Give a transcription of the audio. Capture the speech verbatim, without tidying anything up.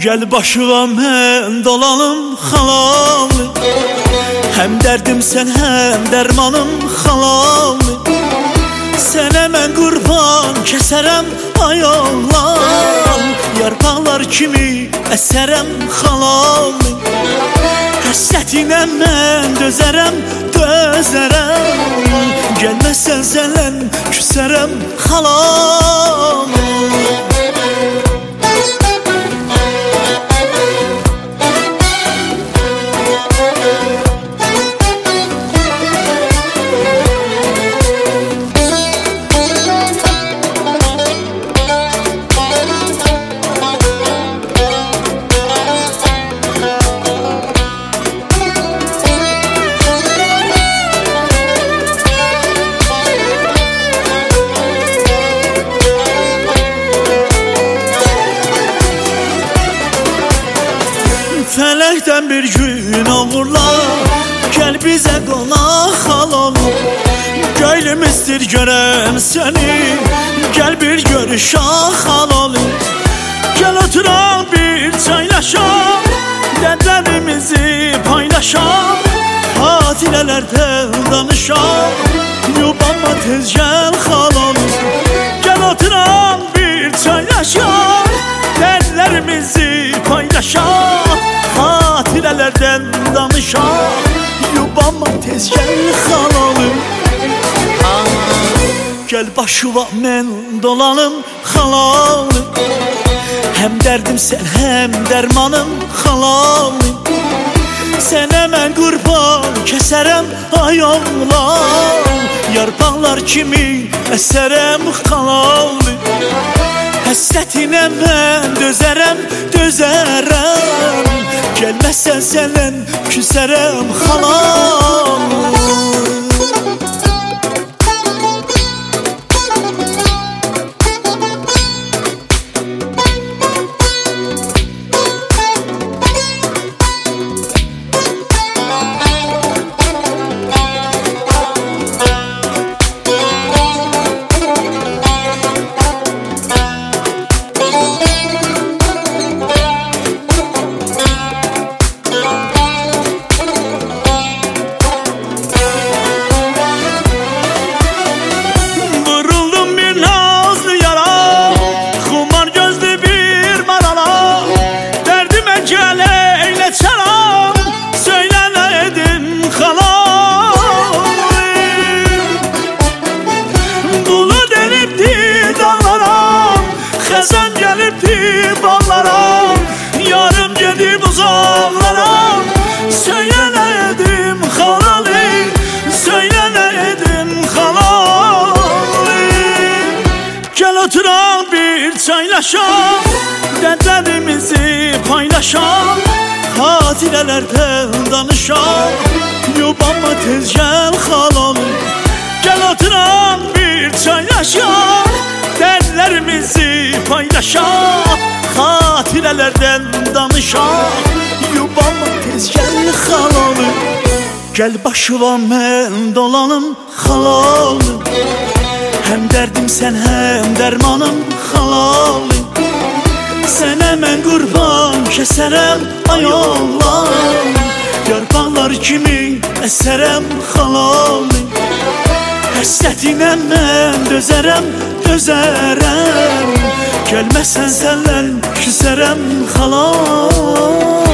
Gel başıma mən dolanım xalalı, hem derdim sen hem dermanım xalalı. Sənə mən qurban kəsərəm ay oğlan, yarpaqlar kimi əsərəm xalalı. Həsrətinə mən dözərəm, dözərəm, gəlməsən zələn küsərəm xalalı. Felekten bir gün olurlar, gel bize qonaq xalalı. Göylimizdir görəm seni, gel bir görüşək xalalı. Gel oturaq bir çaylaşaq, dərdlərimizi paylaşaq, xatirələrdən danışaq, yubanma tez gel xalalı. Gel oturaq bir çaylaşaq, dərdlərimizi paylaşaq, xatirələrdən danışaq, yubanma tez gəl xalalı. Gəl başıma mən dolanım xalalı, hem derdim sen hem dermanım xalalı. Sənə mən qurban kəsərəm ay oğlan, yarpaqlar kimi əsərəm xalalı. Həsrətinə mən dözərəm, dözərəm, gəlməsən sənən küsərəm xalalı. Xəzən gəlibdi bağlara, yarım gedib uzaqlara. Söylə nə edim xalalı, söylə nə edim xalalı. Gəl oturaq bir çaylaşaq, dərdlərimizi paylaşaq, xatirələrdən danışaq, yubanma tez gəl xalalı. Gəl oturaq bir çaylaşaq, dərdlərimizi paylaşaq, xatirələrdən danışaq, yubanma tez gəl xalalı. Gəl başıma mən dolanım xalalı, hem derdim sen hem dermanım xalalı. Sənə mən qurban kəsərəm ay oğlan, yarpaqlar kimi əsərəm xalalı. Həsrətinə mən dözərəm, dözərəm, gəlməsən zələn küsərəm xalalı.